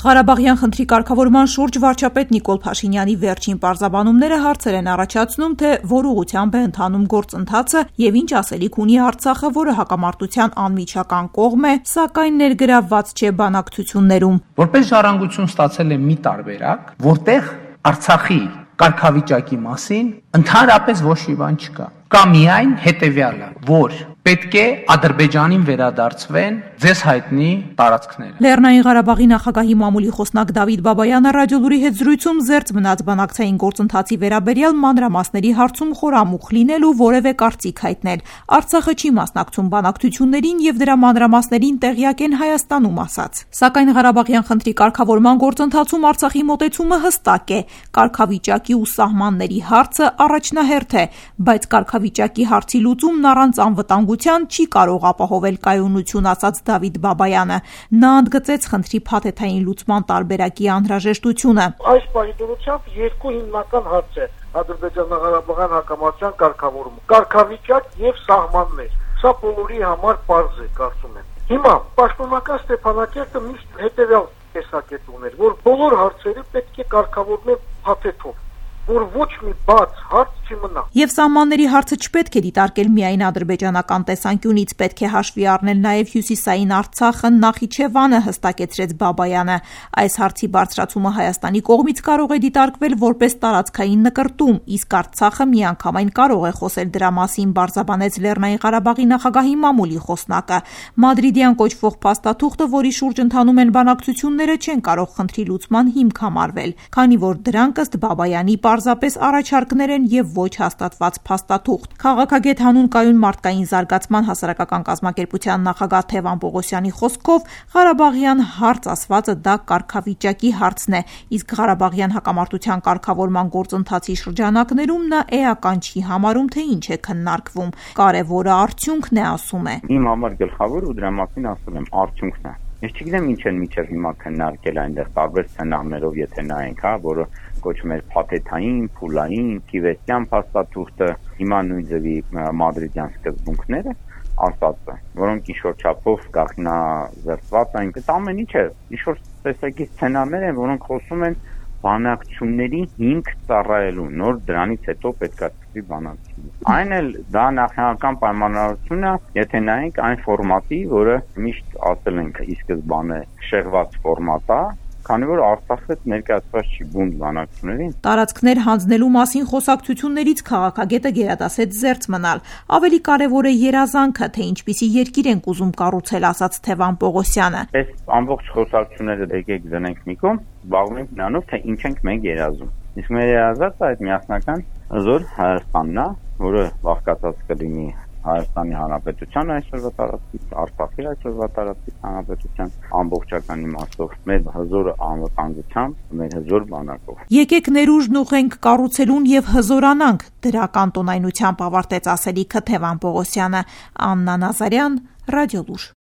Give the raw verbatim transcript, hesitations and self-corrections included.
Ղարաբաղյան խնդրի կարգավորման շուրջ վարչապետ Նիկոլ Փաշինյանի վերջին պարզաբանումները հարցեր են առաջացնում, թե որ ուղղությամբ է ընթանում գործընթացը եւ ինչ ասելիք ունի Արցախը, որը հակամարտության անմիջական կողմ է, սակայն ներգրավված չէ բանակցություններում։ Որպես ժառանգություն ստացել է մի տարբերակ, որտեղ Արցախի կարգավիճակի մասին ընդհանրապես ոչ մի բան չկա։ Կա միայն հետևյալը, որ պետք է Ադրբեջանին վերադարձվեն ձեզ հայտնի տարածքները։ Լեռնային Ղարաբաղի նախագահի մամուլի խոսնակ Դավիթ Բաբայանը ռադիոլուրի հետ զրույցում զերծ մնաց բանակցային գործընթացի վերաբերյալ մանրամասների հարցում խորամուխ լինել ու որևէ կարծիք հայտնել։ Արցախը չի մասնակցում բանակցություններին եւ դրա մանրամասներին տեղյակ են Հայաստանում ասաց։ Սակայն Ղարաբաղյան խնդրի կարգավորման գործընթացում Արցախի մոտեցումը հստակ է։ Կարգավիճակի ու սահմանների հարցը առաջնահերթ է, բայց կարգավիճակի հարցի լուծումն առանց անվտանգության չի կարող ապահովել կայունություն, ասաց Դավիթ Բաբայանը։ Նա ընդգծեց խնդրի փաթեթային լուծման տարբերակի անհրաժեշտությունը։ Այս պահի դրությամբ երկու հիմնական հարց է ադրբեջանա-ղարաբաղյան հակամարտության կարգավորումը՝ կարգավիճակ եւ սահմաններ։ Սա բոլորի համար պարզ է, կարծում եմ։ Հիմա պաշտոնական Ստեփանակերտը միշտ հետեւյալ տեսակետ ուներ, որ բոլոր հարցերը պետք է կարգավորվեն փաթեթով, որ ոչ մի բաց հարց չմնա։ Եվ սահմանների հարցը չպետք է դիտարկել միայն ադրբեջանական տեսանկյունից, պետք է հաշվի առնել նաև հյուսիսային Արցախը, Նախիջևանը, հստակեցրեց Բաբայանը։ Այս հարցի բարձրացումը Հայաստանի կողմից կարող է դիտարկվել որպես տարածքային նկրտում, իսկ Արցախը միանգամայն կարող է խոսել դրա մասին, բարձաբանեց Լեռնային Ղարաբաղի նախագահի մամուլի խոսնակը։ Մադրիդյան կոչվող փաստաթուղթը, որի շուրջ ընթանում են բանակցությունները, չեն կարող խնդրի լուծման հիմք համարվել, քանի որ դրանք ըստ Բաբայանի պարզապես առաջարկներ են եւ ոչ հաստատված փաստաթուղթ։ Քաղաքագետ հանուն կայուն մարդկային զարգացման հասարակական կազմակերպության նախագահ Թևան Պողոսյանի խոսքով Ղարաբաղյան հարց ասվածը դա կարգավիճակի հարցն է, իսկ Ղարաբաղյան հակամարտության կարգավորման գործընթացի շրջանակներում նա էական չի համարում, թե ինչ է քննարկվում։ Կարևորը արդյունքն է, ասում է։ Իմ համար գլխավոր ու դրա մասին ասում եմ արդյունքն է։ Ես չգիտեմ ինչ են միջև հիմա քննարկել այնտեղ տարբեր սցենարներով, եթե նայենք, հա, որը կոչվում է փաթեթային, փուլային, կիվեսյան փաստաթուղթը, հիմա նույն ձևի մադրիդյան սկզբունքները ասածը, որոնք ինչ-որ չափով գաղտնազերծված են, դա ամեն ինչ է, ինչ-որ տեսակի սցենարներ են, որոնք խոսում են բանակցությունների հիմք ծառայելու, նոր դրանից հետո պետք է սկսվի բանակցությունը։ Այն էլ դա նախնական պայմանավորությունը, եթե նայենք այն ֆորմատի, որը միշտ ասել ենք ի սկզբանե շեղված ֆորմատ է, քանի որ Արցախը ներկայացված չի բունտ բանակցություններին։ Տարածքներ հանձնելու մասին խոսակցություններից քաղաքագետը գերադասեց զերծ մնալ։ Ավելի կարևոր է երազանքը, թե ինչպիսի երկիր ենք ուզում կառուցել, ասաց Թևան Պողոսյանը։ Այս ամբողջ խոսակցությունները եկեք դնենք մի կողմ, զբաղվենք նրանով, թե ինչ ենք մենք երազում։ Իսկ մեր երազածը այդ միասնական հզոր Հայաստանն է, որը բաղկացած կլինի Հայաստանի Հանրապետության այսօրվա տարածքից, Արցախի այսօրվա տարածքից հանրապետության ամբողջական իմաստով, մեր հզոր անվտանգությամբ, մեր հզոր բանակով։ Եկեք ներուժն ուղենք կառուցելուն եւ հզորանանք, դրական տոնայնությամբ ավարտեց ասելիքը Թևան Պողոսյանը։ Աննա Նազարյան, Ռադիոլուր։